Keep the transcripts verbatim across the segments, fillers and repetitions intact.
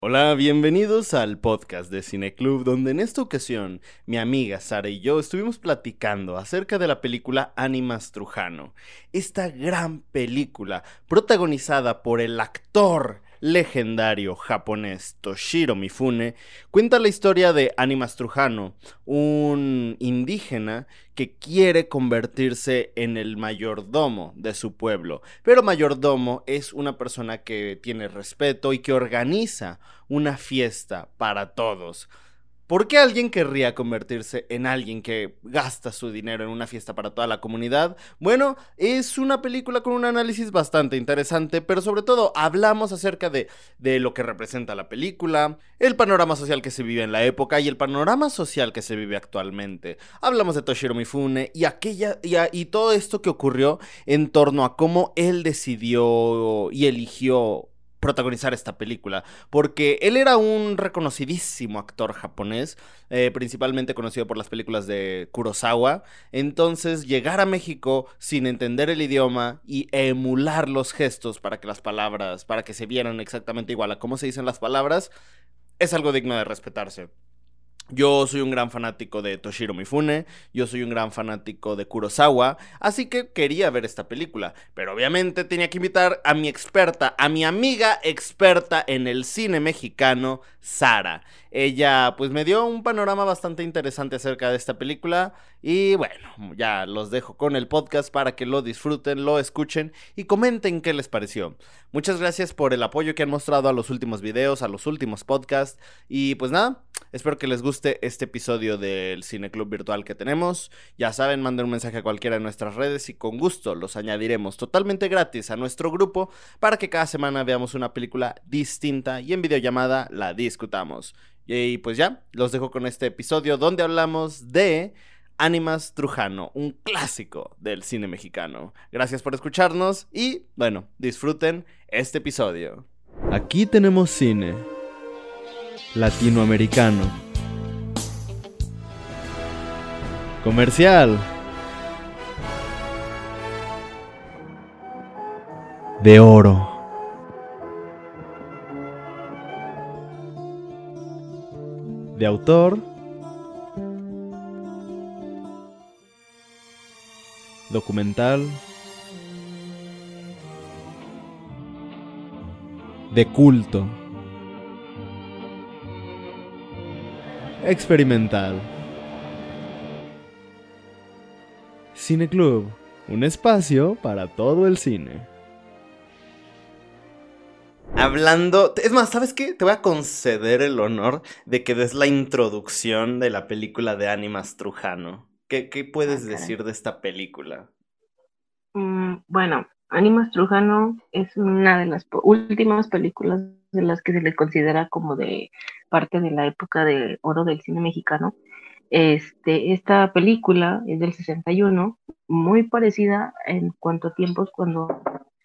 Hola, bienvenidos al podcast de Cineclub, donde en esta ocasión mi amiga Sara y yo estuvimos platicando acerca de la película Ánimas Trujano. Esta gran película protagonizada por el actor legendario japonés Toshiro Mifune cuenta la historia de Ánimas Trujano, un indígena que quiere convertirse en el mayordomo de su pueblo. Pero mayordomo es una persona que tiene respeto y que organiza una fiesta para todos. ¿Por qué alguien querría convertirse en alguien que gasta su dinero en una fiesta para toda la comunidad? Bueno, es una película con un análisis bastante interesante, pero sobre todo hablamos acerca de, de lo que representa la película, el panorama social que se vive en la época y el panorama social que se vive actualmente. Hablamos de Toshiro Mifune y, aquella, y, a, y todo esto que ocurrió en torno a cómo él decidió y eligió protagonizar esta película, porque él era un reconocidísimo actor japonés, eh, principalmente conocido por las películas de Kurosawa. Entonces llegar a México sin entender el idioma y emular los gestos para que las palabras, para que se vieran exactamente igual a cómo se dicen las palabras, es algo digno de respetarse. Yo soy un gran fanático de Toshiro Mifune, yo soy un gran fanático de Kurosawa, así que quería ver esta película, pero obviamente tenía que invitar a mi experta, a mi amiga experta en el cine mexicano, Sara. Ella pues me dio un panorama bastante interesante acerca de esta película y bueno, ya los dejo con el podcast para que lo disfruten, lo escuchen y comenten qué les pareció. Muchas gracias por el apoyo que han mostrado a los últimos videos, a los últimos podcasts y pues nada. Espero que les guste este episodio del Cineclub virtual que tenemos. Ya saben, manden un mensaje a cualquiera de nuestras redes y con gusto los añadiremos totalmente gratis a nuestro grupo para que cada semana veamos una película distinta y en videollamada la discutamos. Y pues ya, los dejo con este episodio donde hablamos de Ánimas Trujano, un clásico del cine mexicano. Gracias por escucharnos y, bueno, disfruten este episodio. Aquí tenemos cine latinoamericano, comercial, de oro, de autor, documental, de culto, experimental. Cineclub, un espacio para todo el cine. Hablando, es más, ¿sabes qué? Te voy a conceder el honor de que des la introducción de la película de Ánimas Trujano. ¿Qué, qué Ah, puedes caray. decir de esta película? Mm, bueno, Ánimas Trujano es una de las po- últimas películas de las que se le considera como de parte de la época de oro del cine mexicano. Este, esta película es del sesenta y uno, muy parecida en cuanto a tiempos cuando,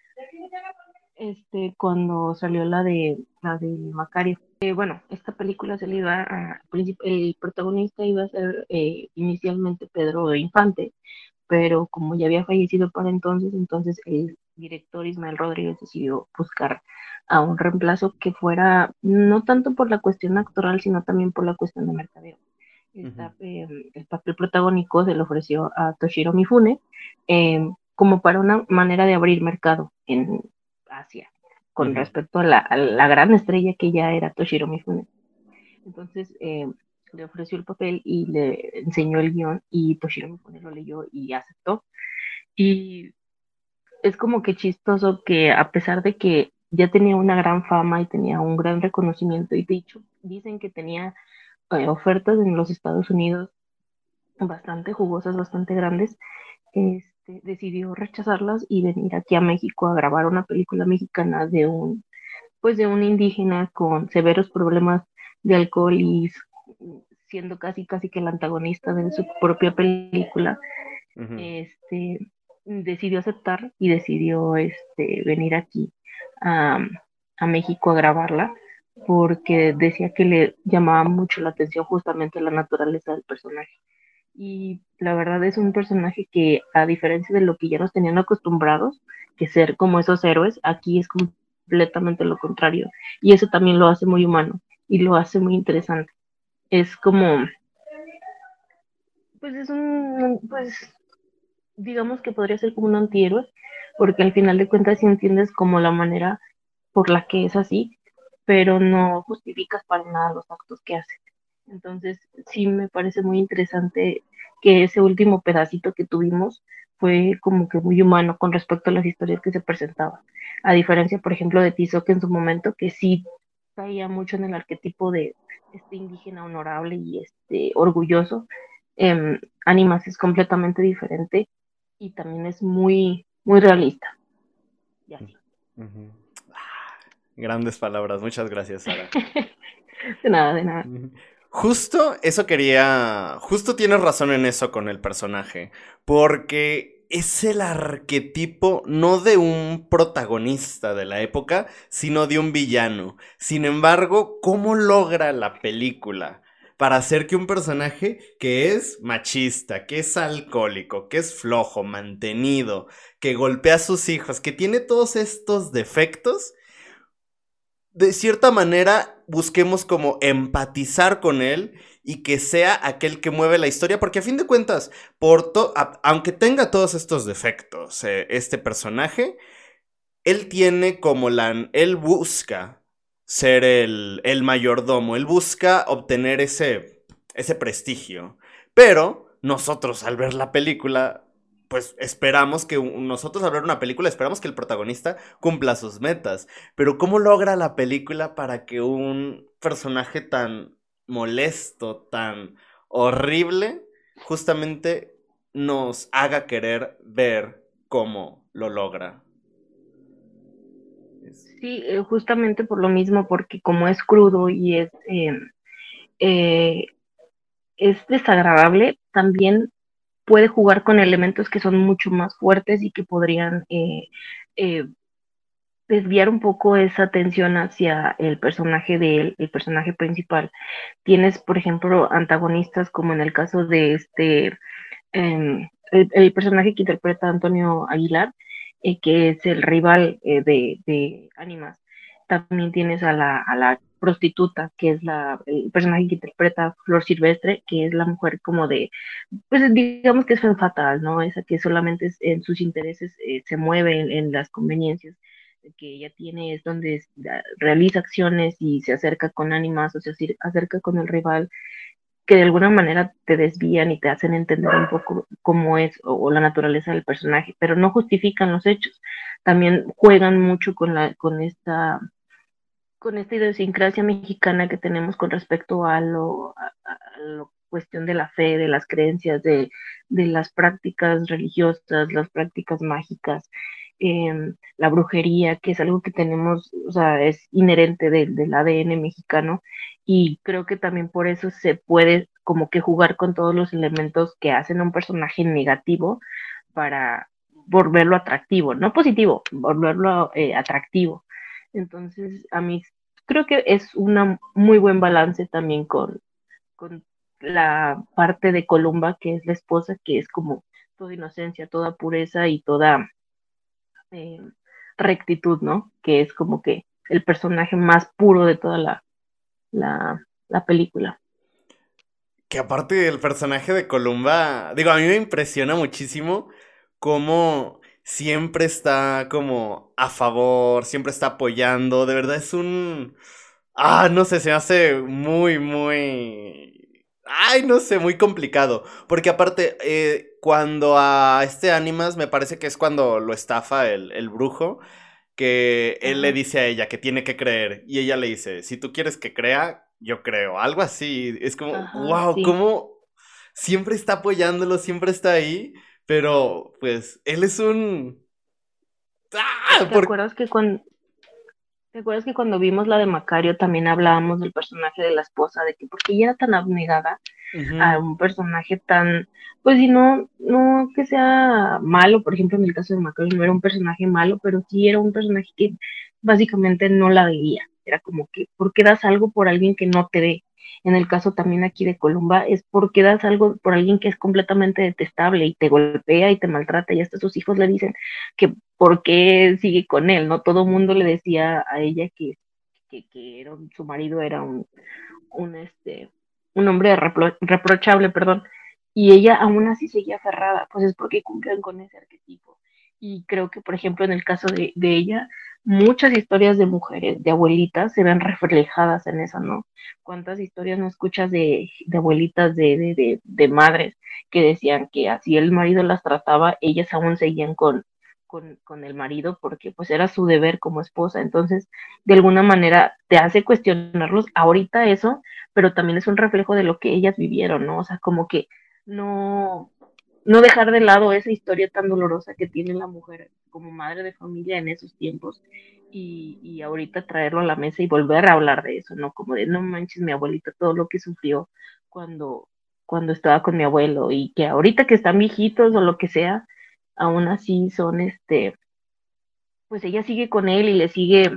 este, cuando salió la de la de Macario. Eh, bueno, esta película se le iba a, princip- el protagonista iba a ser eh, inicialmente Pedro Infante, pero como ya había fallecido para entonces, entonces el director Ismael Rodríguez decidió buscar a un reemplazo que fuera no tanto por la cuestión actoral, sino también por la cuestión de mercadeo. Ujú, Esta, eh, el papel protagónico se le ofreció a Toshiro Mifune eh, como para una manera de abrir mercado en Asia con ujú. respecto a la, a la gran estrella que ya era Toshiro Mifune. Entonces eh, le ofreció el papel y le enseñó el guión y Toshiro Mifune lo leyó y aceptó. Y es como que chistoso que a pesar de que ya tenía una gran fama y tenía un gran reconocimiento, y de hecho dicen que tenía eh, ofertas en los Estados Unidos bastante jugosas, bastante grandes, este, decidió rechazarlas y venir aquí a México a grabar una película mexicana de un, pues de un indígena con severos problemas de alcohol y siendo casi casi que el antagonista de su propia película. Ujú. este, Decidió aceptar y decidió este, venir aquí a, a México a grabarla porque decía que le llamaba mucho la atención justamente la naturaleza del personaje. Y la verdad es un personaje que, a diferencia de lo que ya nos tenían acostumbrados, que ser como esos héroes, aquí es como completamente lo contrario. Y eso también lo hace muy humano y lo hace muy interesante. Es como, pues es un, pues digamos que podría ser como un antihéroe, porque al final de cuentas sí entiendes como la manera por la que es así, pero no justificas para nada los actos que hace. Entonces, sí me parece muy interesante que ese último pedacito que tuvimos fue como que muy humano con respecto a las historias que se presentaban. A diferencia, por ejemplo, de Tizoc en su momento, que sí caía mucho en el arquetipo de este indígena honorable y este orgulloso. Eh, Animas es completamente diferente y también es muy, muy realista. Y así. Uh-huh. Ah, grandes palabras, muchas gracias, Sara. De nada, de nada. Justo eso quería, justo tienes razón en eso con el personaje, porque es el arquetipo no de un protagonista de la época, sino de un villano. Sin embargo, ¿cómo logra la película para hacer que un personaje que es machista, que es alcohólico, que es flojo, mantenido, que golpea a sus hijos, que tiene todos estos defectos, de cierta manera busquemos como empatizar con él y que sea aquel que mueve la historia, porque a fin de cuentas, por to a aunque tenga todos estos defectos, eh, este personaje, él tiene como la... Él busca ser el, el mayordomo, él busca obtener ese, ese prestigio, pero nosotros al ver la película pues esperamos que nosotros al ver una película esperamos que el protagonista cumpla sus metas, pero ¿cómo logra la película para que un personaje tan molesto, tan horrible, justamente nos haga querer ver cómo lo logra? Sí, eh, justamente por lo mismo, porque como es crudo y es, eh, eh, es desagradable, también puede jugar con elementos que son mucho más fuertes y que podrían eh, eh, desviar un poco esa atención hacia el personaje de él, el personaje principal. Tienes, por ejemplo, antagonistas como en el caso de este, eh, el, el, personaje que interpreta Antonio Aguilar, eh, que es el rival eh, de, de Ánimas. También tienes a la, a la prostituta, que es la, el personaje que interpreta Flor Silvestre, que es la mujer como de, pues digamos que es fatal, ¿no? Esa que solamente es, en sus intereses eh, se mueve en, en, las conveniencias que ella tiene, es donde es, realiza acciones y se acerca con ánimas, o sea, se acerca con el rival, que de alguna manera te desvían y te hacen entender un poco cómo es o, o la naturaleza del personaje, pero no justifican los hechos. También juegan mucho con, la, con esta con esta idiosincrasia mexicana que tenemos con respecto a lo, a, a la cuestión de la fe, de las creencias, de, de las prácticas religiosas, las prácticas mágicas, eh, la brujería, que es algo que tenemos, o sea, es inherente de, del A D N mexicano, y creo que también por eso se puede como que jugar con todos los elementos que hacen a un personaje negativo para volverlo atractivo, no positivo, volverlo eh, atractivo. Entonces, a mí creo que es un muy buen balance también con, con la parte de Columba, que es la esposa, que es como toda inocencia, toda pureza y toda eh, rectitud, ¿no? Que es como que el personaje más puro de toda la, la, la película. Que aparte del personaje de Columba, digo, a mí me impresiona muchísimo cómo siempre está como a favor, siempre está apoyando, de verdad es un... Ah, no sé, se hace muy, muy... Ay, no sé, muy complicado. Porque aparte, eh, cuando a este Animas, me parece que es cuando lo estafa el, el brujo, que él le dice a ella que tiene que creer. Y ella le dice, si tú quieres que crea, yo creo. Algo así. Es como, Ajá, wow, sí. cómo siempre está apoyándolo, siempre está ahí. Pero, pues, él es un... ¡Ah! ¿Te ¿Por... acuerdas que cuando, ¿Te acuerdas que cuando vimos la de Macario también hablábamos del personaje de la esposa, de que porque ella era tan abnegada a Uh-huh. un personaje tan, pues si no, no que sea malo, por ejemplo en el caso de Macario no era un personaje malo, pero sí era un personaje que básicamente no la veía, era como que, ¿por qué das algo por alguien que no te ve? en el caso también aquí de Columba, es porque das algo por alguien que es completamente detestable y te golpea y te maltrata, y hasta sus hijos le dicen que por qué sigue con él, ¿no? Todo el mundo le decía a ella que, que, que era un, su marido era un, un, este, un hombre repro, reprochable, perdón, y ella aún así seguía aferrada, pues es porque cumplen con ese arquetipo. Y creo que, por ejemplo, en el caso de, de ella, muchas historias de mujeres, de abuelitas, se ven reflejadas en eso, ¿no? ¿Cuántas historias no escuchas de, de abuelitas, de, de, de, de madres que decían que así el marido las trataba, ellas aún seguían con, con, con el marido porque pues era su deber como esposa? Entonces, de alguna manera te hace cuestionarlos ahorita eso, pero también es un reflejo de lo que ellas vivieron, ¿no? O sea, como que no, no dejar de lado esa historia tan dolorosa que tiene la mujer como madre de familia en esos tiempos, y, y ahorita traerlo a la mesa y volver a hablar de eso, ¿no? Como de, no manches, mi abuelita, todo lo que sufrió cuando, cuando estaba con mi abuelo, y que ahorita que están viejitos o lo que sea, aún así son, este, pues ella sigue con él y le sigue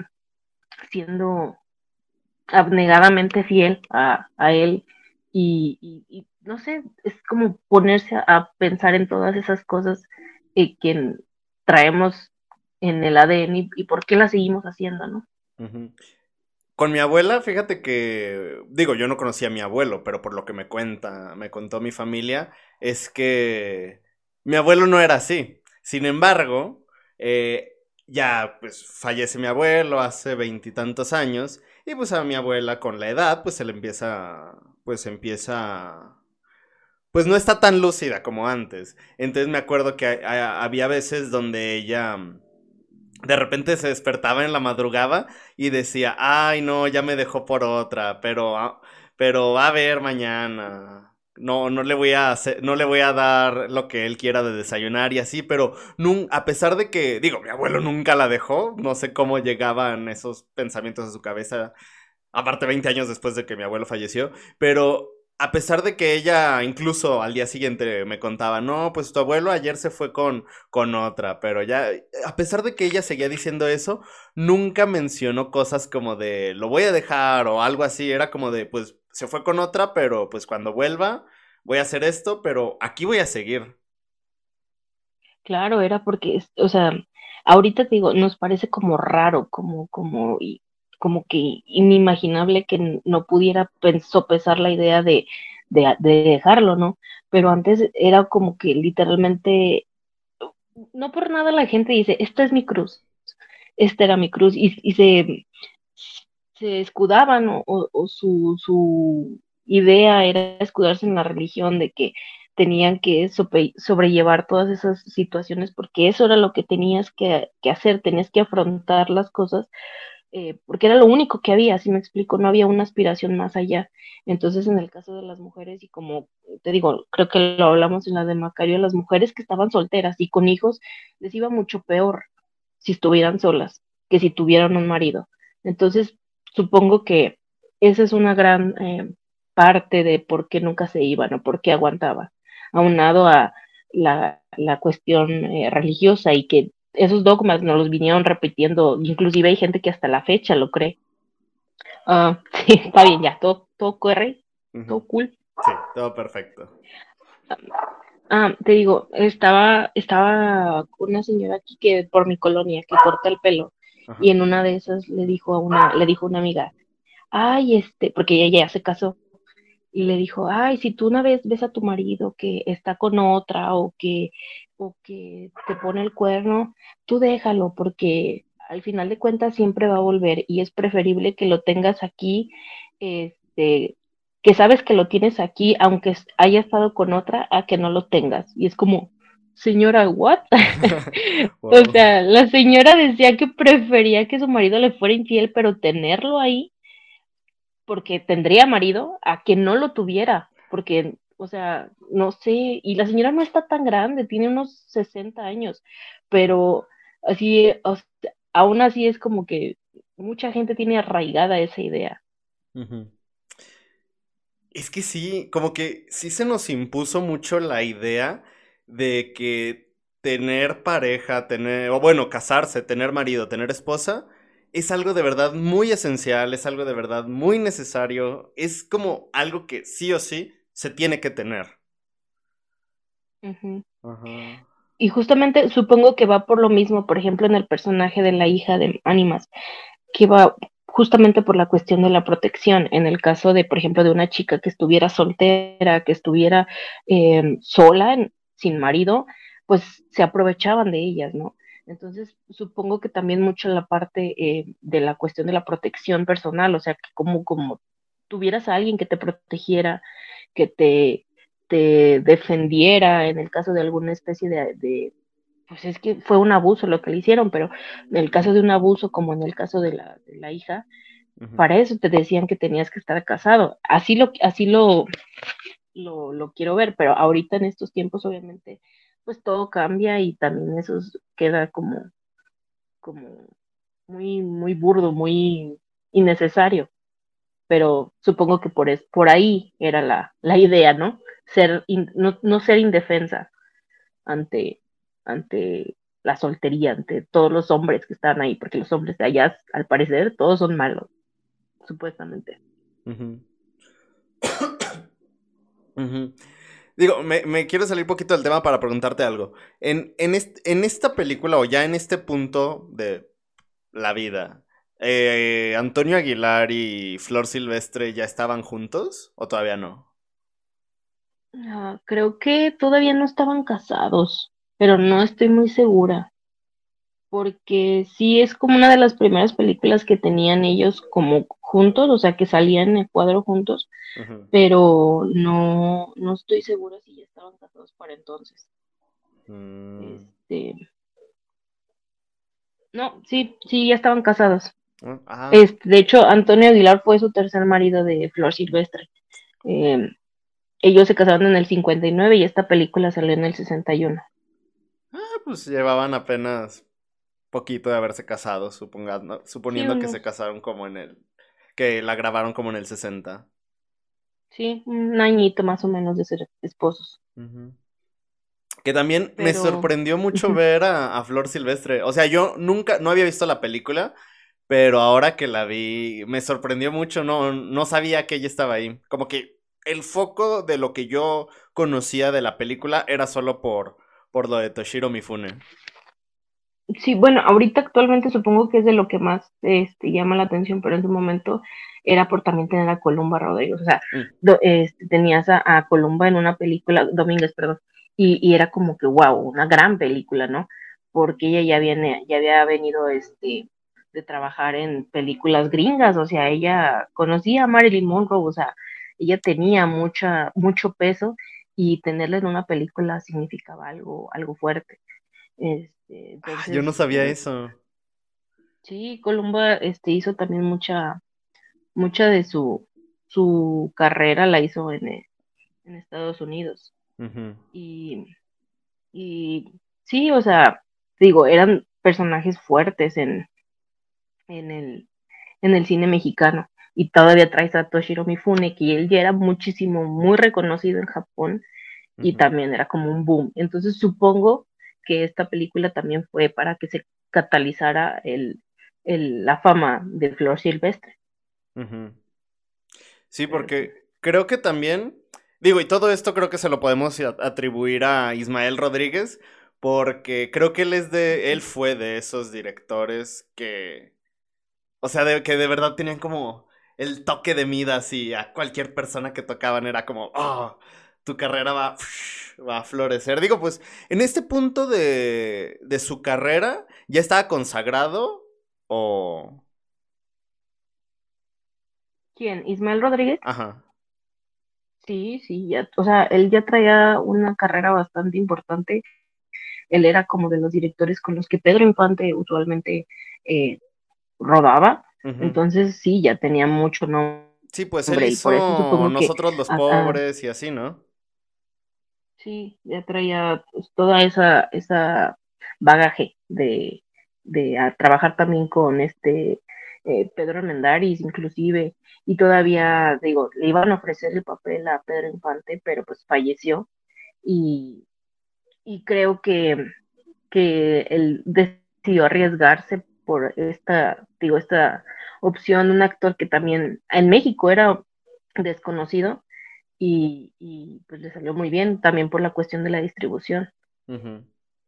siendo abnegadamente fiel a, a él, y, y, y, no sé, es como ponerse a, a pensar en todas esas cosas eh, que traemos en el A D N, y, y por qué las seguimos haciendo, ¿no? Uh-huh. Con mi abuela, fíjate que, digo, yo no conocía a mi abuelo, pero por lo que me cuenta, me contó mi familia, es que mi abuelo no era así. Sin embargo, eh, ya pues fallece mi abuelo hace veintitantos años, y pues a mi abuela con la edad, pues se le empieza, pues empieza, pues no está tan lúcida como antes. Entonces me acuerdo que a- a- había veces donde ella de repente se despertaba en la madrugada y decía, ay no, ya me dejó por otra, pero, ah, pero va a ver mañana. No, no le voy a hacer, no le voy a dar lo que él quiera de desayunar y así, pero nun- a pesar de que, digo, mi abuelo nunca la dejó, no sé cómo llegaban esos pensamientos a su cabeza, aparte veinte años después de que mi abuelo falleció, pero a pesar de que ella incluso al día siguiente me contaba, no, pues tu abuelo ayer se fue con, con otra, pero ya, a pesar de que ella seguía diciendo eso, nunca mencionó cosas como de, lo voy a dejar o algo así, era como de, pues se fue con otra, pero pues cuando vuelva voy a hacer esto, pero aquí voy a seguir. Claro, era porque, es- o sea, ahorita te digo, nos parece como raro, como, como, y, como que inimaginable que n- no pudiera pen- sopesar la idea de, de, de dejarlo, ¿no? Pero antes era como que literalmente, no por nada la gente dice, esta es mi cruz, esta era mi cruz, y, y se, se escudaban, o, o- o su, su idea era escudarse en la religión, de que tenían que sope- sobrellevar todas esas situaciones porque eso era lo que tenías que, que hacer, tenías que afrontar las cosas, eh, porque era lo único que había, si me explico, no había una aspiración más allá. Entonces, en el caso de las mujeres, y como te digo, creo que lo hablamos en la de Macario, las mujeres que estaban solteras y con hijos, les iba mucho peor si estuvieran solas que si tuvieran un marido. Entonces, supongo que esa es una gran eh, parte de por qué nunca se iban o por qué aguantaban, aunado a la, la cuestión eh, religiosa, y que esos dogmas nos los vinieron repitiendo, inclusive hay gente que hasta la fecha lo cree. Ah, sí, está bien, ya, todo, todo corre, Ujú. todo cool. Sí, todo perfecto. Ah, te digo, estaba, estaba una señora aquí que por mi colonia que corta el pelo, y Ajá. en una de esas le dijo a una, le dijo una amiga, ay, este, porque ella ya se casó, y le dijo, ay, si tú una vez ves a tu marido que está con otra, o que, o que te pone el cuerno, tú déjalo, porque al final de cuentas siempre va a volver, y es preferible que lo tengas aquí, este, que sabes que lo tienes aquí, aunque es- haya estado con otra, a que no lo tengas. Y es como, señora, ¿what? O Wow. sea, la señora decía que prefería que su marido le fuera infiel, pero tenerlo ahí porque tendría marido, a que no lo tuviera, porque, o sea, no sé, y la señora no está tan grande, tiene unos sesenta años, pero así, o sea, aún así es como que mucha gente tiene arraigada esa idea. Ujú. Es que sí, como que sí se nos impuso mucho la idea de que tener pareja, tener, o bueno, casarse, tener marido, tener esposa, es algo de verdad muy esencial, es algo de verdad muy necesario, es como algo que sí o sí se tiene que tener. Ujú. Ajá. Y justamente supongo que va por lo mismo, por ejemplo, en el personaje de la hija de Animas, que va justamente por la cuestión de la protección. En el caso de, por ejemplo, de una chica que estuviera soltera, que estuviera eh, sola, en- sin marido, pues se aprovechaban de ellas, ¿no? Entonces, supongo que también mucho la parte eh, de la cuestión de la protección personal, o sea, que como, como tuvieras a alguien que te protegiera, que te, te defendiera en el caso de alguna especie de, de pues es que fue un abuso lo que le hicieron, pero en el caso de un abuso, como en el caso de la, de la hija, Ujú. para eso te decían que tenías que estar casado. Así lo, así lo, lo, lo quiero ver, pero ahorita en estos tiempos, obviamente, pues todo cambia y también eso es- queda como, como muy, muy burdo, muy innecesario. Pero supongo que por, es, por ahí era la, la idea, ¿no? Ser in- no, no ser indefensa ante, ante la soltería, ante todos los hombres que están ahí, porque los hombres de allá, al parecer, todos son malos, supuestamente. Ujú. Ujú. Digo, me, me quiero salir un poquito del tema para preguntarte algo. En, en, est- en esta película o ya en este punto de la vida, eh, ¿Antonio Aguilar y Flor Silvestre ya estaban juntos o todavía no? Ah, creo que todavía no estaban casados, pero no estoy muy segura, porque sí es como una de las primeras películas que tenían ellos como juntos, o sea, que salían en el cuadro juntos, Ujú. pero no, no estoy segura si ya estaban casados para entonces. Mm, Este, no, sí, sí, ya estaban casados. ah, ah, Este, de hecho, Antonio Aguilar fue su tercer marido de Flor Silvestre. Eh, Ellos se casaron en el cincuenta y nueve y esta película salió en el sesenta y uno. pues llevaban apenas poquito de haberse casado, supongando, Sí, suponiendo que se unos, casaron como en el, que la grabaron como en el sesenta. sí, un añito más o menos de ser esposos. Ujú. Que también me Pero, sorprendió mucho ujú, ver a, a Flor Silvestre. O sea, yo nunca, no había visto la película, pero ahora que la vi, me sorprendió mucho. No, no sabía que ella estaba ahí. Como que el foco de lo que yo conocía de la película era solo por, por lo de Toshiro Mifune. sí, bueno, ahorita actualmente supongo que es de lo que más este, llama la atención, pero en su momento era por también tener a Columba Rodríguez. O sea, Mm, do- este, tenías a, a Columba en una película, Domínguez, perdón, y, y era como que, wow, una gran película, ¿no? Porque ella ya viene, ya había venido este, de trabajar en películas gringas, o sea, ella conocía a Marilyn Monroe, o sea, ella tenía mucha, mucho peso y tenerla en una película significaba algo, algo fuerte. Este, ah, yo no entonces, sabía eh, eso. sí, Columba este, hizo también mucha, mucha de su, su carrera la hizo en, eh, en Estados Unidos. Ujú, Y, y sí, o sea, digo, eran personajes fuertes en, en el, en el cine mexicano. Y todavía traes a Toshiro Mifune, que él ya era muchísimo, muy reconocido en Japón y ujú. también era como un boom. Entonces supongo que esta película también fue para que se catalizara el, el, la fama de Flor Silvestre. Ujú. Sí, Pero sí. porque creo que también, digo, y todo esto creo que se lo podemos a- atribuir a Ismael Rodríguez, porque creo que él es de, él fue de esos directores que, o sea, de, que de verdad tenían como el toque de Midas y a cualquier persona que tocaban era como, oh, tu carrera va, va a florecer. Digo, pues, en este punto de, de su carrera, ¿ya estaba consagrado o...? ¿Quién? ¿Ismael Rodríguez? Ajá. Sí, sí, ya, o sea, él ya traía una carrera bastante importante. Él era como de los directores con los que Pedro Infante usualmente eh, rodaba. Ujú. Entonces, sí, ya tenía mucho Sí, pues él nombre y por eso hizo supongo que Nosotros los a, a, Pobres y así, ¿no? sí, ya traía pues, toda esa, esa bagaje de, de a trabajar también con este eh, Pedro Armendáriz, inclusive, y todavía, digo, le iban a ofrecer el papel a Pedro Infante, pero pues falleció, y, y creo que, que él decidió arriesgarse por esta digo, esta opción, un actor que también en México era desconocido y, y pues le salió muy bien también por la cuestión de la distribución Ujú.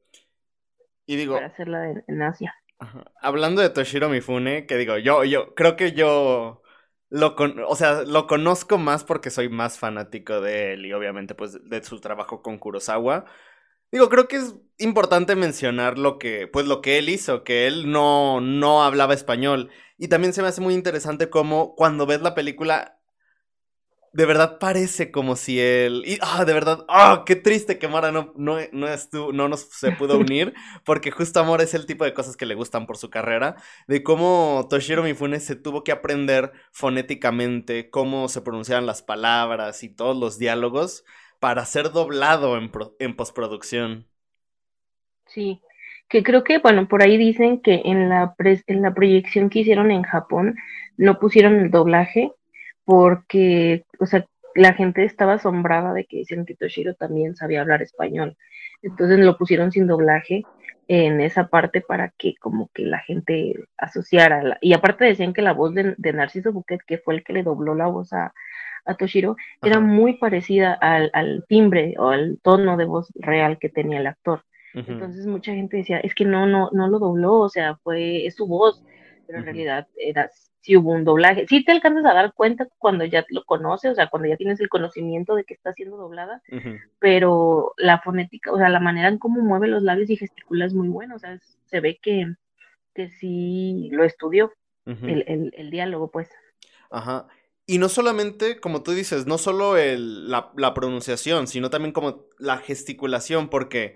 Y para digo, hacerla en, en Asia. ajá, hablando de Toshiro Mifune, que digo, yo, yo creo que yo lo con, o sea, lo conozco más porque soy más fanático de él y obviamente pues de su trabajo con Kurosawa. Digo, creo que es importante mencionar lo que, pues lo que él hizo, que él no, no hablaba español. Y también se me hace muy interesante cómo cuando ves la película de verdad parece como si él. Y, ah, de verdad. Ah, qué triste que Mara no, no, no, estuvo, no nos se pudo unir. Porque justo Amor es el tipo de cosas que le gustan por su carrera. De cómo Toshiro Mifune se tuvo que aprender fonéticamente cómo se pronunciaban las palabras y todos los diálogos para ser doblado en, pro- en postproducción. Sí, que creo que, bueno, por ahí dicen que en la, pres- en la proyección que hicieron en Japón no pusieron el doblaje porque, o sea, la gente estaba asombrada de que decían que Toshiro también sabía hablar español. Entonces lo pusieron sin doblaje en esa parte para que como que la gente asociara. la- Y aparte decían que la voz de, de Narciso Buquet, que fue el que le dobló la voz a, a Toshiro, era Ajá. muy parecida al, al timbre o al tono de voz real que tenía el actor. Ujú, Entonces mucha gente decía, es que no, no, no lo dobló, o sea, fue, es su voz, pero en ujú, realidad era, sí hubo un doblaje. Sí te alcanzas a dar cuenta cuando ya lo conoces, o sea, cuando ya tienes el conocimiento de que está siendo doblada, ujú, pero la fonética, o sea, la manera en cómo mueve los labios y gesticula es muy buena, o sea, es- se ve que, que sí lo estudió, ujú. el, el, el diálogo, pues. Ajá. Y no solamente, como tú dices, no solo el, la, la pronunciación, sino también como la gesticulación, porque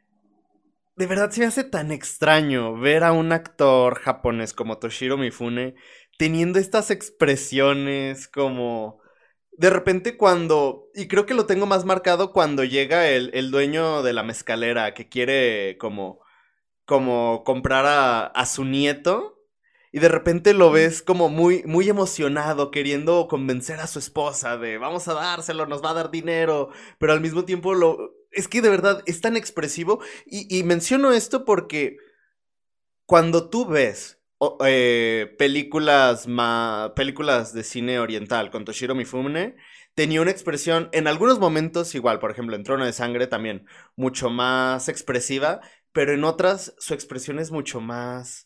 de verdad se me hace tan extraño ver a un actor japonés como Toshiro Mifune teniendo estas expresiones como... De repente cuando... Y creo que lo tengo más marcado cuando llega el, el dueño de la mezcalera que quiere como como comprar a, a su nieto y de repente lo Mm. ves como muy, muy emocionado, queriendo convencer a su esposa de vamos a dárselo, nos va a dar dinero, pero al mismo tiempo lo... Es que de verdad es tan expresivo y, y menciono esto porque cuando tú ves o- eh, películas, ma- películas de cine oriental con Toshiro Mifune, tenía una expresión en algunos momentos igual, por ejemplo en Trono de Sangre también, mucho más expresiva, pero en otras su expresión es mucho más,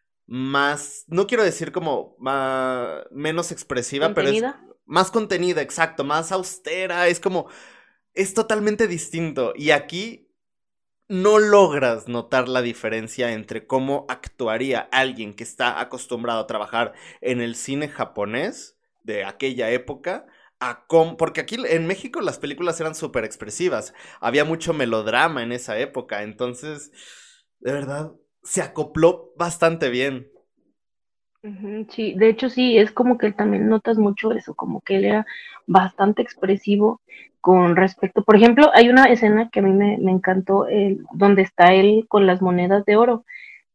más, no quiero decir como más, menos expresiva, pero es ¿Contenida? más contenida, exacto, más austera, es como, es totalmente distinto. Y aquí no logras notar la diferencia entre cómo actuaría alguien que está acostumbrado a trabajar en el cine japonés de aquella época, a cómo, porque aquí en México las películas eran súper expresivas, había mucho melodrama en esa época, entonces, de verdad, se acopló bastante bien. Ujú, sí, de hecho sí, es como que también notas mucho eso, como que él era bastante expresivo con respecto, por ejemplo, hay una escena que a mí me, me encantó, el, donde está él con las monedas de oro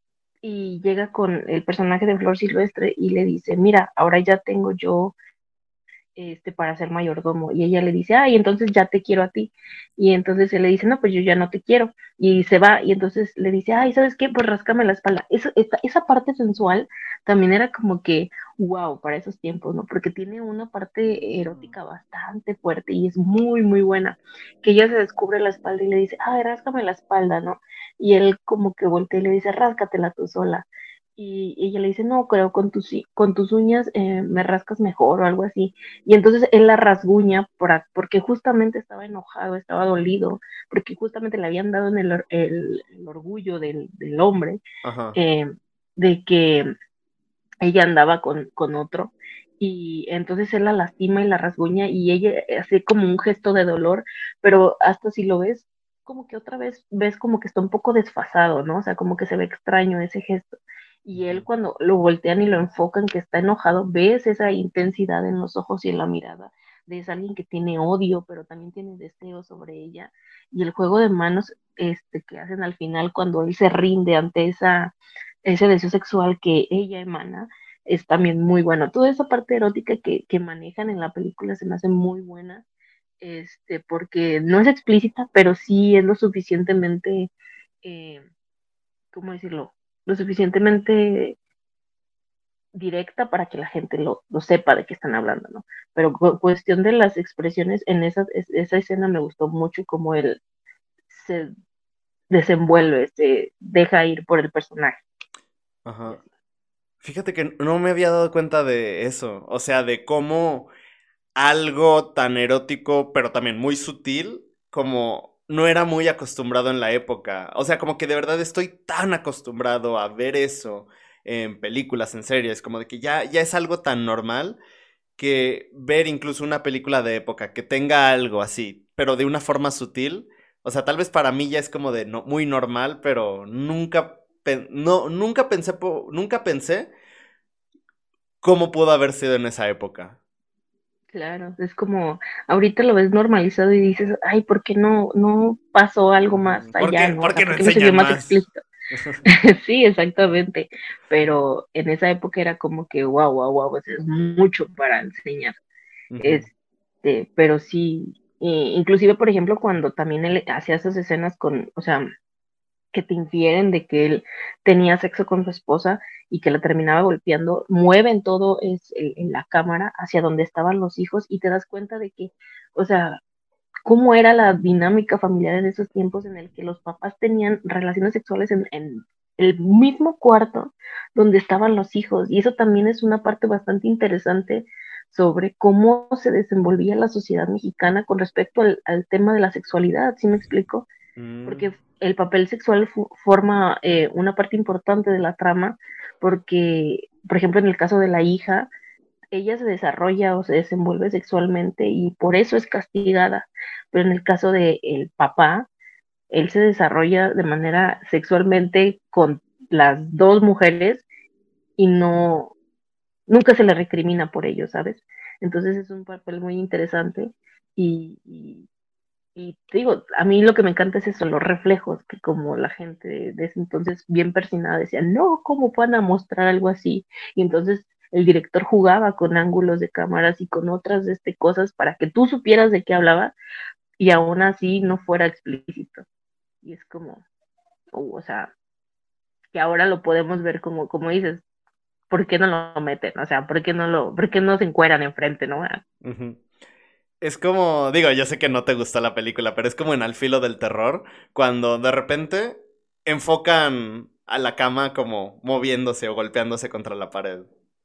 y llega con el personaje de Flor Silvestre y le dice, mira, ahora ya tengo yo este, para ser mayordomo. Y ella le dice, ay, entonces ya te quiero a ti. Y entonces él le dice, no, pues yo ya no te quiero. Y se va, y entonces le dice, ay, ¿sabes qué? Pues ráscame la espalda. Esa, esta- esa parte sensual también era como que, wow, para esos tiempos, ¿no? Porque tiene una parte erótica bastante fuerte y es muy, muy buena. Que ella se descubre la espalda y le dice, ay, ráscame la espalda, ¿no? Y él como que voltea y le dice, ráscatela tú sola. Y ella le dice, no, creo con tus, con tus uñas eh, me rascas mejor o algo así. Y entonces él la rasguña por, porque justamente estaba enojado, estaba dolido, porque justamente le habían dado en el, el, el orgullo del, del hombre Ajá. eh, de que ella andaba con, con otro. Y entonces él la lastima y la rasguña y ella hace como un gesto de dolor, pero hasta si lo ves, como que otra vez ves como que está un poco desfasado, ¿no? O sea, como que se ve extraño ese gesto. Y él Ujú. cuando lo voltean y lo enfocan que está enojado, ves esa intensidad en los ojos y en la mirada de es alguien que tiene odio, pero también tiene deseo sobre ella. Y el juego de manos este, que hacen al final cuando él se rinde ante esa, ese deseo sexual que ella emana, es también muy bueno. Toda esa parte erótica que, que manejan en la película se me hace muy buena, este, porque no es explícita, pero sí es lo suficientemente, eh, ¿cómo decirlo? Lo suficientemente directa para que la gente lo, lo sepa de qué están hablando, ¿no? Pero cu- cuestión de las expresiones, en esa, es- esa escena me gustó mucho como él se desenvuelve, se deja ir por el personaje. Y Ajá. así. Fíjate que no me había dado cuenta de eso. O sea, de cómo algo tan erótico, pero también muy sutil, como no era muy acostumbrado en la época. O sea, como que de verdad estoy tan acostumbrado a ver eso en películas, en series, como de que ya, ya es algo tan normal que ver incluso una película de época que tenga algo así, pero de una forma sutil. O sea, tal vez para mí ya es como de no, muy normal, pero nunca, pen- no, nunca pensé, po- nunca pensé cómo pudo haber sido en esa época. Claro, es como, ahorita lo ves normalizado y dices, ay, ¿por qué no, no pasó algo más Ujú. ¿Por allá, qué, no? O por sea, qué no ¿por qué no se vio enseñan más más? explícito? Sí, exactamente, pero en esa época era como que, wow, wow, wow, es mucho para enseñar. Ujú. Este, pero sí, i- inclusive, por ejemplo, cuando también él hacía esas escenas con, o sea, que te infieren de que él tenía sexo con su esposa y que la terminaba golpeando, mueven todo es, el- en la cámara hacia donde estaban los hijos y te das cuenta de que, o sea, cómo era la dinámica familiar en esos tiempos en el que los papás tenían relaciones sexuales en, en el mismo cuarto donde estaban los hijos. Y eso también es una parte bastante interesante sobre cómo se desenvolvía la sociedad mexicana con respecto al, al tema de la sexualidad, ¿sí me explico? Mm, Porque el papel sexual fu- forma eh, una parte importante de la trama, porque, por ejemplo, en el caso de la hija, ella se desarrolla o se desenvuelve sexualmente y por eso es castigada, pero en el caso de el papá, él se desarrolla de manera sexualmente con las dos mujeres y no, nunca se le recrimina por ello, ¿sabes? Entonces es un papel muy interesante y, y y te digo, a mí lo que me encanta es eso, los reflejos, que como la gente de ese entonces bien persinada decía, no, ¿cómo van a mostrar algo así? Y entonces el director jugaba con ángulos de cámaras y con otras este, cosas para que tú supieras de qué hablaba y aún así no fuera explícito. Y es como, uh, o sea, que ahora lo podemos ver como, como dices, ¿por qué no lo meten? O sea, ¿por qué no lo, por qué no se encueran enfrente, no? ujú. Es como, digo, yo sé que no te gustó la película, pero es como en Al filo del terror, cuando de repente enfocan a la cama como moviéndose o golpeándose contra la pared.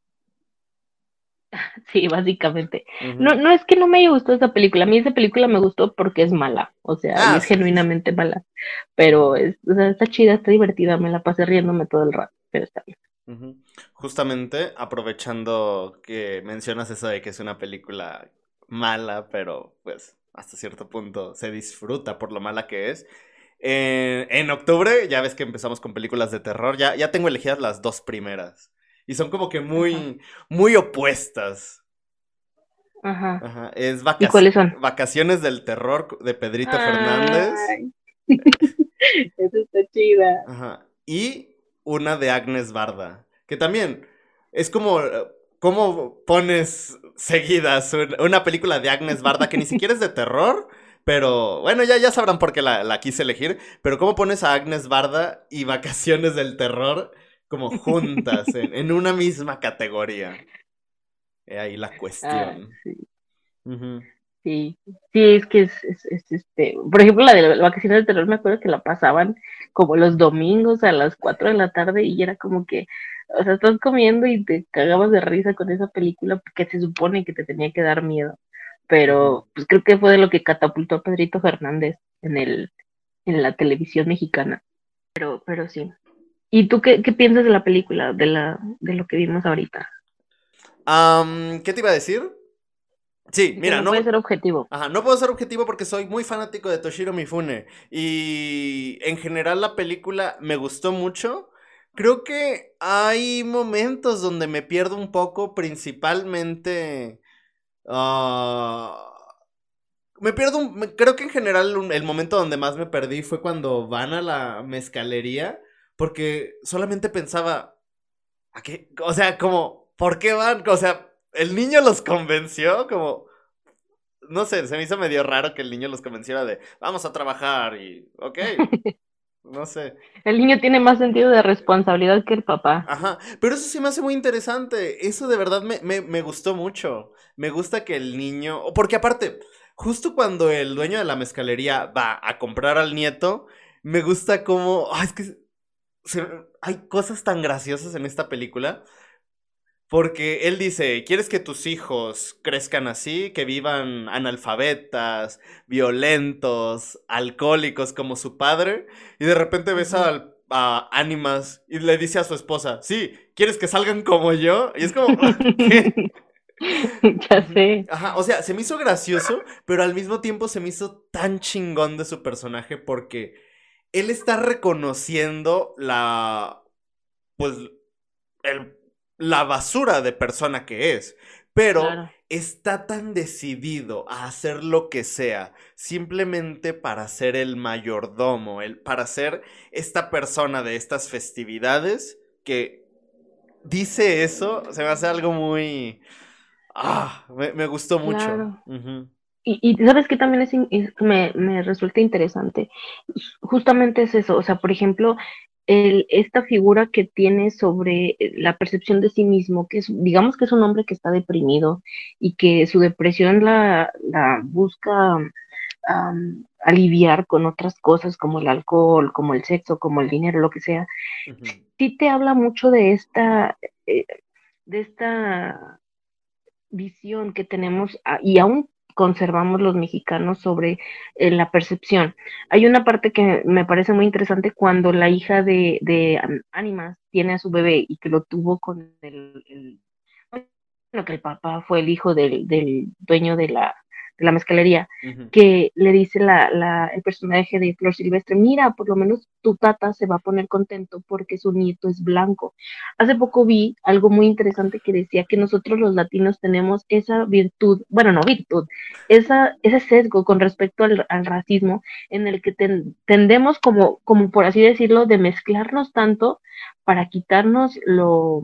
Sí, básicamente. No, Ujú. no es que no me haya gustado esa película, a mí esa película me gustó porque es mala, o sea, y Ah, es sí, sí, sí. genuinamente mala, pero es, o sea, está chida, está divertida, me la pasé riéndome todo el rato, pero está bien. Ujú. Justamente aprovechando que mencionas eso de que es una película mala, pero pues hasta cierto punto se disfruta por lo mala que es. Eh, en octubre, ya ves que empezamos con películas de terror, ya, ya tengo elegidas las dos primeras. Y son como que Ajá, muy, muy opuestas. ajá. Ajá. Es ¿Y vacaci- cuáles son? Vacaciones del Terror de Pedrito Fernández. Ay, esa está chida. Ajá. Y una de Agnes Barda. Que también es como. eh, ¿Cómo pones seguidas un- una película de Agnes Barda que ni siquiera es de terror? Pero bueno, ya, ya sabrán por qué la, la quise elegir. Pero ¿cómo pones a Agnes Barda y Vacaciones del Terror como juntas en, en una misma categoría? He ahí la Ah, cuestión. sí, Ujú. sí, sí, es que es, es, es, este, por ejemplo, la de la vacaciones del terror, me acuerdo que la pasaban como los domingos a las cuatro de la tarde y era como que, o sea, estás comiendo y te cagabas de risa con esa película porque se supone que te tenía que dar miedo, Ujú. pero pues creo que fue de lo que catapultó a Pedrito Fernández en el, en la televisión mexicana, pero, pero sí. ¿Y tú qué, qué piensas de la película, de la, de lo que vimos ahorita? Am, ¿qué te iba a decir? Sí, Que mira, no puede no, ser objetivo. ajá, no puedo ser objetivo porque soy muy fanático de Toshiro Mifune. Y en general la película me gustó mucho. Creo que hay momentos donde me pierdo un poco, principalmente. ah, me pierdo un- me- creo que en general un- el momento donde más me perdí fue cuando van a la mezcalería. Porque solamente pensaba, ¿a qué? O sea, como, ¿por qué van? O sea, el niño los convenció, como no sé, se me hizo medio raro que el niño los convenciera de vamos a trabajar y ok. no sé. El niño tiene más sentido de responsabilidad que el papá. Ajá, pero eso se me hace muy interesante. Eso de verdad me, me, me gustó mucho. Me gusta que el niño. Porque aparte, justo cuando el dueño de la mezcalería va a comprar al nieto, me gusta como. Ay, es que se- hay cosas tan graciosas en esta película. Porque él dice, ¿quieres que tus hijos crezcan así? Que vivan analfabetas, violentos, alcohólicos como su padre. Y de repente ves Ujú. al- a Ánimas y le dice a su esposa, sí, ¿quieres que salgan como yo? Y es como, ¿qué? Ya Ujú. sé, Ajá, o sea, se me hizo gracioso, pero al mismo tiempo se me hizo tan chingón de su personaje porque él está reconociendo la, pues, el- la basura de persona que es, pero claro, está tan decidido a hacer lo que sea, simplemente para ser el mayordomo, el, para ser esta persona de estas festividades, que dice eso, se me hace algo muy... Ah, me, me gustó mucho. claro. Ujú, Y, y sabes que también es, in- es- me, me resulta interesante. Justamente es eso, o sea, por ejemplo, el, esta figura que tiene sobre la percepción de sí mismo, que es, digamos que es un hombre que está deprimido y que su depresión la, la busca am, aliviar con otras cosas como el alcohol, como el sexo, como el dinero, lo que sea. ujú, Sí te habla mucho de esta, eh, de esta visión que tenemos a- y aún conservamos los mexicanos sobre eh, la percepción. Hay una parte que me parece muy interesante cuando la hija de, de um, Ánimas tiene a su bebé y que lo tuvo con el, el- bueno, que el papá fue el hijo del, del dueño de la, de la mezcalería, ujú. que le dice la, la, el personaje de Flor Silvestre, mira, por lo menos tu tata se va a poner contento porque su nieto es blanco. Hace poco vi algo muy interesante que decía que nosotros los latinos tenemos esa virtud, bueno, no virtud, esa, ese sesgo con respecto al, al racismo en el que ten, tendemos como, como, por así decirlo, de mezclarnos tanto para quitarnos lo,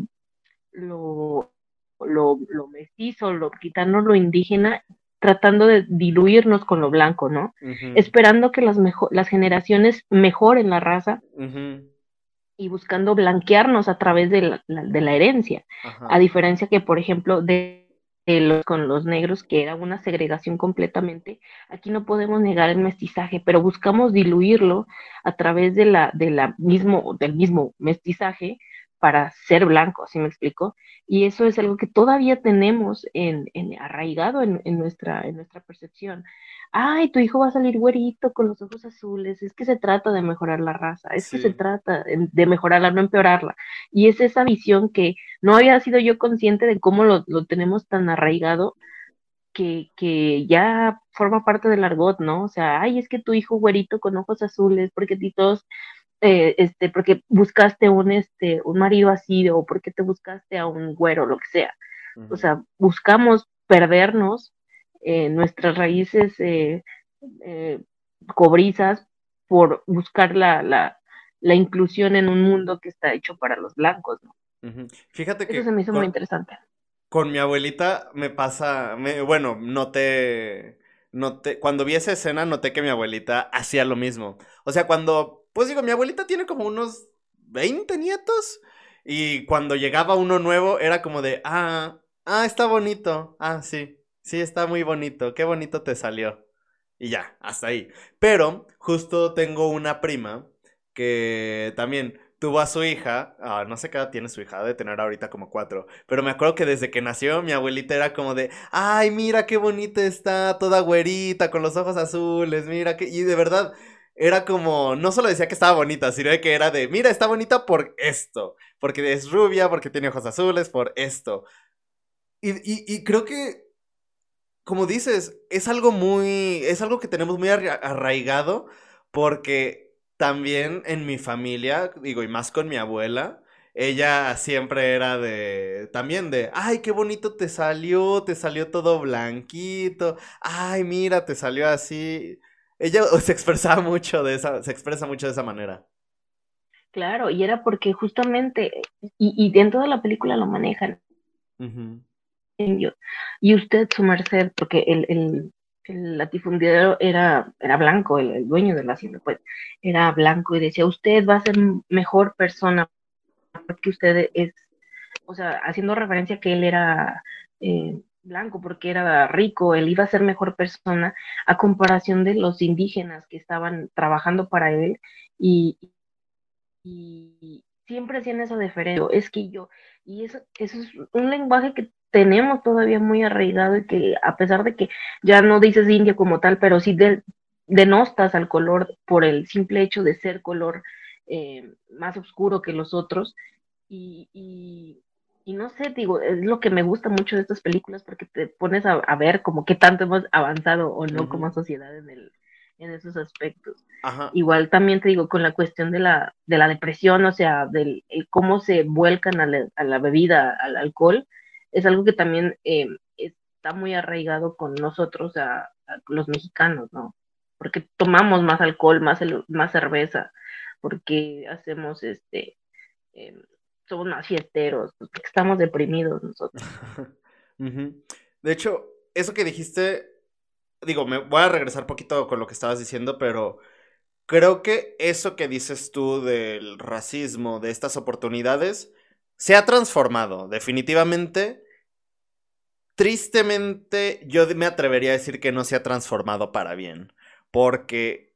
lo, lo, lo mestizo, lo, quitarnos lo indígena, tratando de diluirnos con lo blanco, ¿no? Ujú, Esperando que las, mejo las generaciones mejoren la raza ujú, y buscando blanquearnos a través de la, la, de la herencia, a ajá, diferencia que, por ejemplo, de, de los, con los negros, que era una segregación completamente, aquí no podemos negar el mestizaje, pero buscamos diluirlo a través de la, de la mismo, del mismo mestizaje para ser blanco, ¿sí me explico? Y eso es algo que todavía tenemos en, en arraigado en, en, nuestra, en nuestra percepción. Ay, tu hijo va a salir güerito con los ojos azules, es que se trata de mejorar la raza, es que se sí. trata de mejorarla, no empeorarla. Y es esa visión que no había sido yo consciente de cómo lo, lo tenemos tan arraigado que, que ya forma parte del argot, ¿no? O sea, ay, es que tu hijo güerito con ojos azules, porque titos, eh, este, porque buscaste un, este, un marido así, o porque te buscaste a un güero, lo que sea. O Ujú. sea, buscamos perdernos eh, nuestras raíces eh, eh, cobrizas por buscar la, la, la, inclusión en un mundo que está hecho para los blancos, ¿no? Ujú. Fíjate Eso se que me hizo muy con, interesante. con mi abuelita me pasa, me, bueno, noté, noté, cuando vi esa escena noté que mi abuelita hacía lo mismo. O sea, cuando, pues digo, mi abuelita tiene como unos veinte nietos y cuando llegaba uno nuevo era como de, ah, ah, está bonito, ah, sí, sí, está muy bonito, qué bonito te salió. Y ya, hasta ahí. Pero justo tengo una prima que también tuvo a su hija, ah, no sé qué edad tiene su hija, de tener ahorita como cuatro, pero me acuerdo que desde que nació mi abuelita era como de, ay, mira qué bonita está, toda güerita, con los ojos azules, mira que, y de verdad, era como, no solo decía que estaba bonita, sino de que era de, mira, está bonita por esto, porque es rubia, porque tiene ojos azules, por esto. Y, y, y creo que, como dices, es algo muy, es algo que tenemos muy arra- arraigado, porque también en mi familia, digo, y más con mi abuela, ella siempre era de, también de, ay, qué bonito te salió, te salió todo blanquito, ay, mira, te salió así. Ella se expresaba mucho de esa, se expresa mucho de esa manera. Claro, y era porque justamente, y, y dentro de la película lo manejan, Ujú, y usted, su merced, porque el, el, el latifundidero era, era blanco, el, el dueño de la hacienda, pues, era blanco y decía, usted va a ser mejor persona porque usted es, o sea, haciendo referencia a que él era eh, blanco porque era rico, él iba a ser mejor persona a comparación de los indígenas que estaban trabajando para él y, y siempre hacían esa diferencia, es que yo, y eso, eso es un lenguaje que tenemos todavía muy arraigado y que a pesar de que ya no dices indio como tal, pero sí de, denostas al color por el simple hecho de ser color eh, más oscuro que los otros y, y, y, no sé, digo, es lo que me gusta mucho de estas películas porque te pones a, a ver como qué tanto hemos avanzado o no como Ujú. sociedad en, el, en esos aspectos. Ajá. Igual también te digo, con la cuestión de la, de la depresión, o sea, del el cómo se vuelcan a la, a la bebida, al alcohol, es algo que también eh, está muy arraigado con nosotros, a, a los mexicanos, ¿no? Porque tomamos más alcohol, más, el, más cerveza, porque hacemos este, eh, somos más fiesteros, porque estamos deprimidos nosotros. Ujú. De hecho, eso que dijiste, digo, me voy a regresar poquito con lo que estabas diciendo, pero creo que eso que dices tú del racismo, de estas oportunidades, se ha transformado, definitivamente. Tristemente, yo me atrevería a decir que no se ha transformado para bien, porque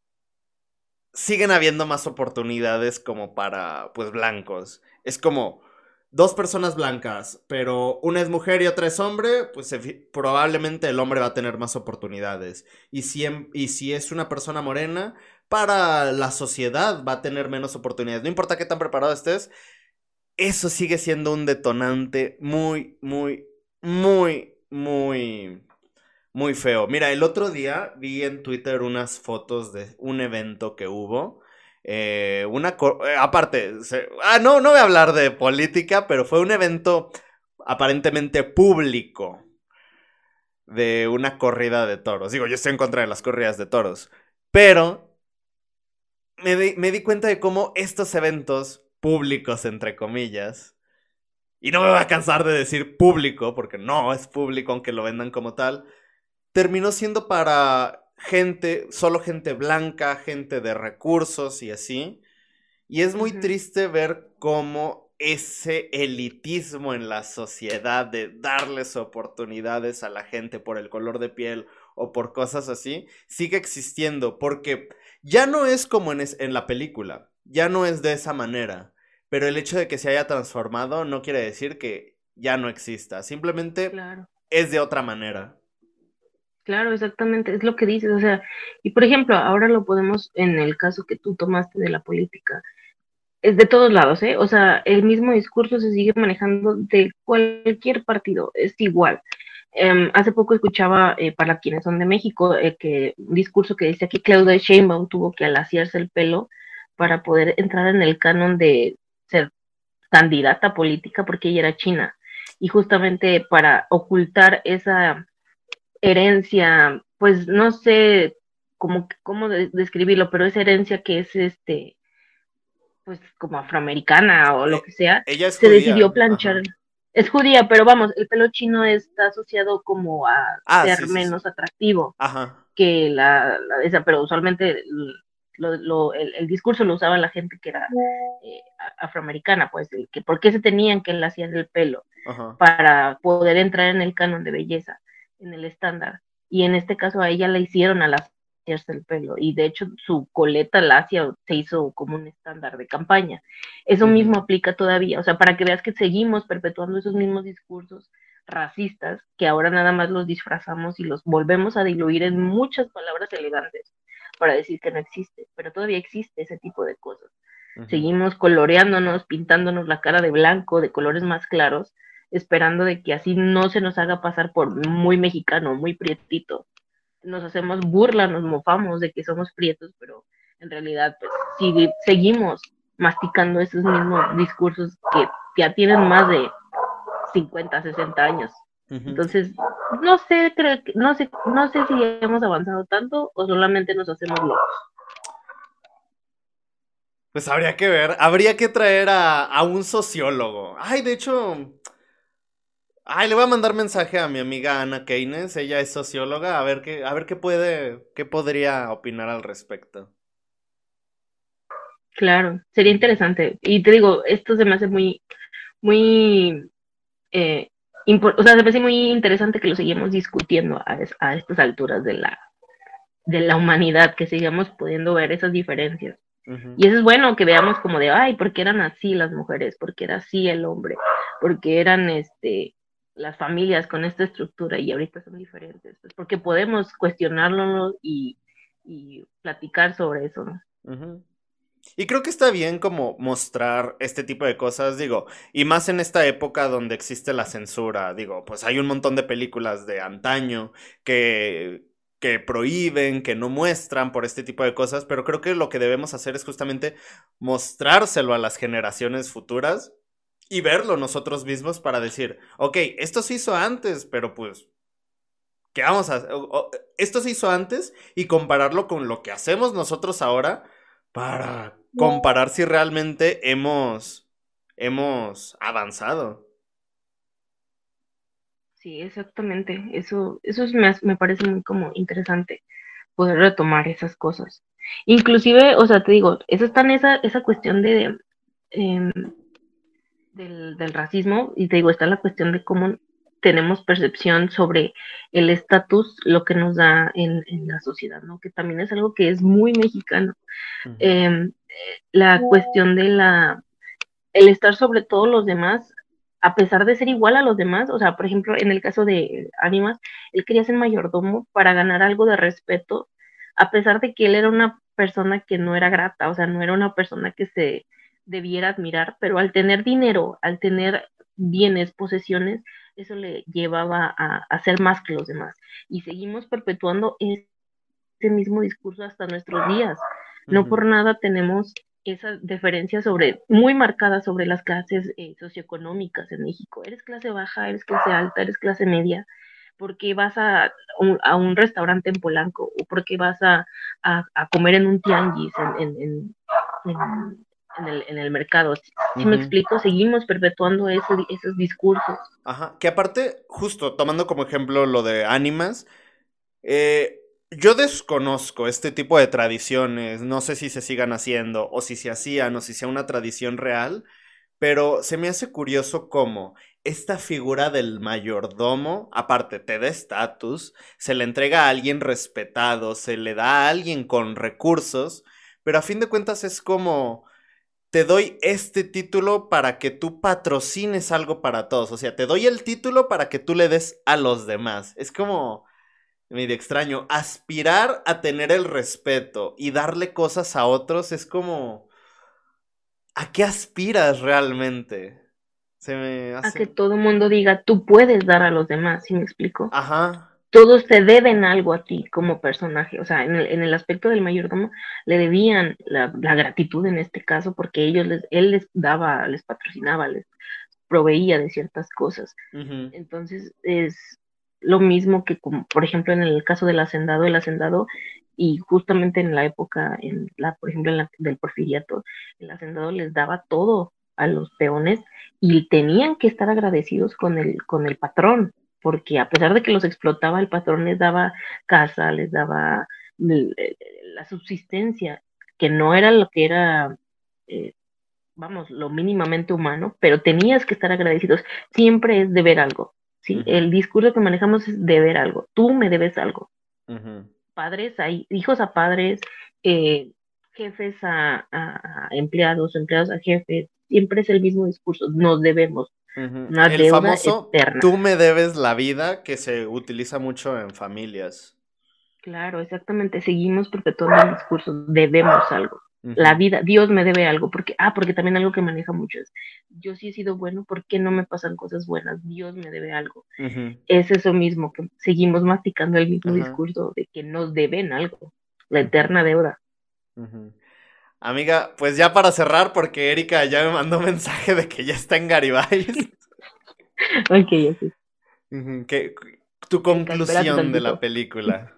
siguen habiendo más oportunidades como para, pues, blancos. Es como dos personas blancas, pero una es mujer y otra es hombre, pues probablemente el hombre va a tener más oportunidades. Y si, en, y si es una persona morena, para la sociedad va a tener menos oportunidades. No importa qué tan preparado estés, eso sigue siendo un detonante muy, muy, muy, muy muy feo. Mira, el otro día vi en Twitter unas fotos de un evento que hubo. Eh, una co- eh, aparte, se- ah, no, no voy a hablar de política, pero fue un evento aparentemente público de una corrida de toros. Digo, yo estoy en contra de las corridas de toros, pero me di, me di cuenta de cómo estos eventos públicos, entre comillas, y no me voy a cansar de decir público, porque no es público aunque lo vendan como tal, terminó siendo para gente, solo gente blanca, gente de recursos y así. Y es muy Ujú. triste ver cómo ese elitismo en la sociedad de darles oportunidades a la gente por el color de piel o por cosas así, sigue existiendo, porque ya no es como en, es, en la película, ya no es de esa manera, pero el hecho de que se haya transformado no quiere decir que ya no exista, simplemente Claro, es de otra manera. claro, exactamente, es lo que dices, o sea, y por ejemplo, ahora lo podemos, en el caso que tú tomaste de la política, es de todos lados, ¿eh? O sea, el mismo discurso se sigue manejando de cualquier partido, es igual. Um, hace poco escuchaba, eh, para quienes son de México, eh, que un discurso que decía que Claudia Sheinbaum tuvo que alaciarse el pelo para poder entrar en el canon de ser candidata política porque ella era china. Y justamente para ocultar esa herencia, pues no sé cómo, cómo de- describirlo, pero esa herencia que es este, pues como afroamericana o lo Eh, que sea, ella es se decidió judía, planchar. ajá. Es judía, pero vamos, el pelo chino está asociado como a Ah, sí, ser sí, sí. menos atractivo Ajá. que la, la esa, pero usualmente lo, lo, el, el, discurso lo usaba la gente que era eh, afroamericana, pues, el, que por qué se tenían que laciar el pelo Ajá. para poder entrar en el canon de belleza, en el estándar. Y en este caso a ella la hicieron a laciarse el pelo y de hecho su coleta lacia se hizo como un estándar de campaña. Eso mismo Ujú. aplica todavía, o sea, para que veas que seguimos perpetuando esos mismos discursos racistas que ahora nada más los disfrazamos y los volvemos a diluir en muchas palabras elegantes para decir que no existe, pero todavía existe ese tipo de cosas. Ujú. Seguimos coloreándonos, pintándonos la cara de blanco, de colores más claros, esperando de que así no se nos haga pasar por muy mexicano, muy prietito. Nos hacemos burla, nos mofamos de que somos prietos, pero en realidad pues si seguimos masticando esos mismos discursos que ya tienen más de cincuenta, sesenta años. Ujú. Entonces, no sé, creo que, no sé, no sé si hemos avanzado tanto o solamente nos hacemos locos. Pues habría que ver, habría que traer a, a un sociólogo. Ay, de hecho, Ay, le voy a mandar mensaje a mi amiga Ana Keynes, ella es socióloga, a ver qué, a ver qué puede, qué podría opinar al respecto. Claro, sería Ujú. interesante. Y te digo, esto se me hace muy, muy, eh, impor- o sea, se me hace muy interesante que lo seguimos discutiendo a, es- a estas alturas de la, de la humanidad, que sigamos pudiendo ver esas diferencias. Ujú. Y eso es bueno que veamos como de, ay, ¿por qué eran así las mujeres? ¿Por qué era así el hombre? ¿Por qué eran este, las familias con esta estructura y ahorita son diferentes? Pues porque podemos cuestionarlo y, y platicar sobre eso, ¿no? Ujú. Y creo que está bien como mostrar este tipo de cosas, digo, y más en esta época donde existe la censura, digo, pues hay un montón de películas de antaño que, que prohíben, que no muestran por este tipo de cosas, pero creo que lo que debemos hacer es justamente mostrárselo a las generaciones futuras y verlo nosotros mismos para decir, ok, esto se hizo antes, pero pues, ¿qué vamos a hacer? Esto se hizo antes y compararlo con lo que hacemos nosotros ahora para comparar si realmente hemos, hemos avanzado. Sí, exactamente. Eso, eso es- me, hace- me parece muy como interesante poder retomar esas cosas. Inclusive, o sea, te digo, eso está en esa, esa cuestión de, em, del, del racismo, y te digo, está la cuestión de cómo tenemos percepción sobre el estatus, lo que nos da en, en la sociedad, ¿no? Que también es algo que es muy mexicano. Ujú, Eh, la cuestión de la, el estar sobre todos los demás, a pesar de ser igual a los demás, o sea, por ejemplo, en el caso de Ánimas, él quería ser mayordomo para ganar algo de respeto, a pesar de que él era una persona que no era grata, o sea, no era una persona que se debiera admirar, pero al tener dinero, al tener bienes, posesiones, eso le llevaba a, a ser más que los demás. Y seguimos perpetuando ese mismo discurso hasta nuestros días. No por ujú, nada tenemos esa diferencia sobre, muy marcada sobre las clases eh, socioeconómicas en México. Eres clase baja, eres clase alta, eres clase media, porque vas a un, a un restaurante en Polanco o porque vas a, a, a comer en un tianguis en, en, en, en, en el, en el mercado. Si, si me ujú. explico, seguimos perpetuando ese, esos discursos. Ajá, que aparte, justo tomando como ejemplo lo de ánimas, eh, yo desconozco este tipo de tradiciones, no sé si se sigan haciendo o si se hacían o si sea una tradición real, pero se me hace curioso cómo esta figura del mayordomo, aparte, te da estatus, se le entrega a alguien respetado, se le da a alguien con recursos, pero a fin de cuentas es como, te doy este título para que tú patrocines algo para todos, o sea, te doy el título para que tú le des a los demás. Es como medio extraño, aspirar a tener el respeto y darle cosas a otros es como, ¿a qué aspiras realmente? Se me A que hace... todo el mundo diga, tú puedes dar a los demás, ¿sí me explico? Ajá. Todos te deben algo a ti como personaje, o sea, en el, en el aspecto del mayordomo le debían la, la, gratitud en este caso porque ellos les, él les daba, les patrocinaba, les proveía de ciertas cosas. Ujú, Entonces es lo mismo que, como, por ejemplo, en el caso del hacendado, el hacendado, y justamente en la época, en la, por ejemplo, en la, del porfiriato, el hacendado les daba todo a los peones y tenían que estar agradecidos con el, con el patrón, porque a pesar de que los explotaba, el patrón les daba casa, les daba la subsistencia, que no era lo que era eh, vamos, lo mínimamente humano, pero tenías que estar agradecidos. Siempre es deber algo, ¿sí? ujú, El discurso que manejamos es deber algo. Tú me debes algo. ujú, Padres a hijos a padres, eh, jefes a, a, a empleados, empleados a jefes. Siempre es el mismo discurso. Nos debemos ujú. una El deuda famoso, eterna. tú me debes la vida, que se utiliza mucho en familias. Claro, exactamente. Seguimos perpetuando el discurso. Debemos algo. La Ujú, vida, Dios me debe algo, porque, ah, porque también algo que maneja mucho es, yo sí he sido bueno, ¿por qué no me pasan cosas buenas? Dios me debe algo. ujú, Es eso mismo, que seguimos masticando el mismo ajá, discurso de que nos deben algo, la ujú, eterna deuda. ujú. Amiga, pues ya para cerrar, porque Erika ya me mandó mensaje de que ya está en Garibay. Ok, ok. Ujú, ¿qué- tu Erika, espérate conclusión de la tantito. película?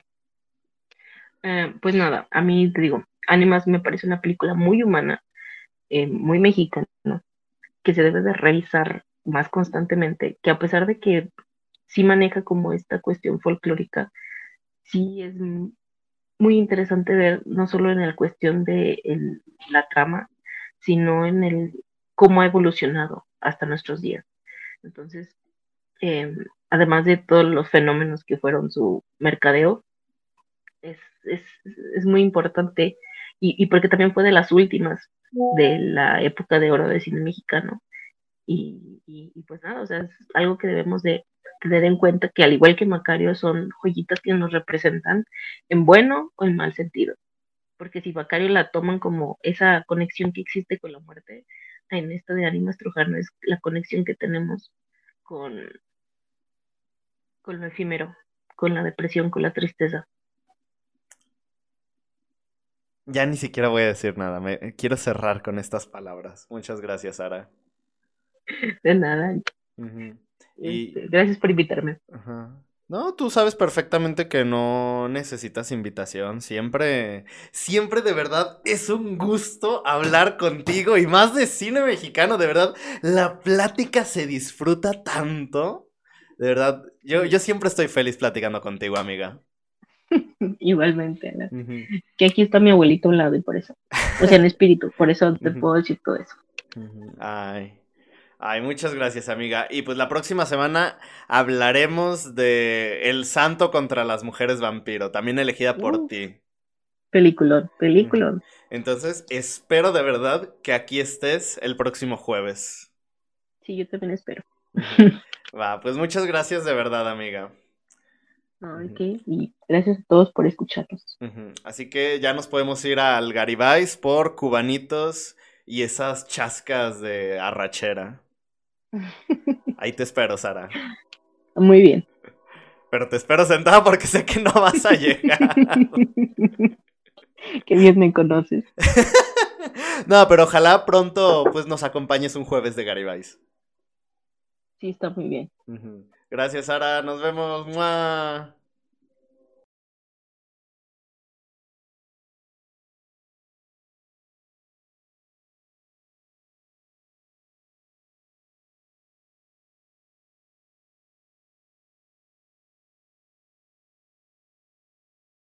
Eh, pues nada, a mí te digo, Ánimas me parece una película muy humana, eh, muy mexicana, que se debe de revisar más constantemente, que a pesar de que sí maneja como esta cuestión folclórica, sí es m- muy interesante ver no solo en la cuestión de el- la trama, sino en el cómo ha evolucionado hasta nuestros días. Entonces, eh, además de todos los fenómenos que fueron su mercadeo, es, es, es muy importante y, y porque también fue de las últimas de la época de oro del cine mexicano. Y, y, y pues nada, o sea, es algo que debemos de tener en cuenta que al igual que Macario son joyitas que nos representan en bueno o en mal sentido. Porque si Macario la toman como esa conexión que existe con la muerte, en esto de Ánimas Trujano es la conexión que tenemos con, con lo efímero, con la depresión, con la tristeza. Ya ni siquiera voy a decir nada. Me quiero cerrar con estas palabras. Muchas gracias, Sara. De nada. Ujú. Y Este, gracias por invitarme. ajá. No, tú sabes perfectamente que no necesitas invitación. Siempre, siempre de verdad es un gusto hablar contigo y más de cine mexicano. De verdad, la plática se disfruta tanto. De verdad, yo, yo siempre estoy feliz platicando contigo, amiga. Igualmente, Ana. Ujú, Que aquí está mi abuelito a un lado y por eso. O sea, en espíritu, por eso te ujú, puedo decir todo eso. ujú. Ay. Ay, muchas gracias, amiga. Y pues la próxima semana hablaremos de El Santo contra las mujeres vampiro, también elegida por Uh, ti. peliculón, Ujú. peliculón. Entonces, espero de verdad que aquí estés el próximo jueves. Sí, yo también espero. Ujú. Va, pues muchas gracias de verdad, amiga. No, Ujú, ok, y gracias a todos por escucharnos. ujú. Así que ya nos podemos ir al Garibais por cubanitos y esas chascas de arrachera. Ahí te espero, Sara. Muy bien. Pero te espero sentada porque sé que no vas a llegar. Qué bien me conoces. No, pero ojalá pronto pues nos acompañes un jueves de Garibais. Sí, está muy bien. Ujú. Gracias, Sara. Nos vemos. ¡Mua!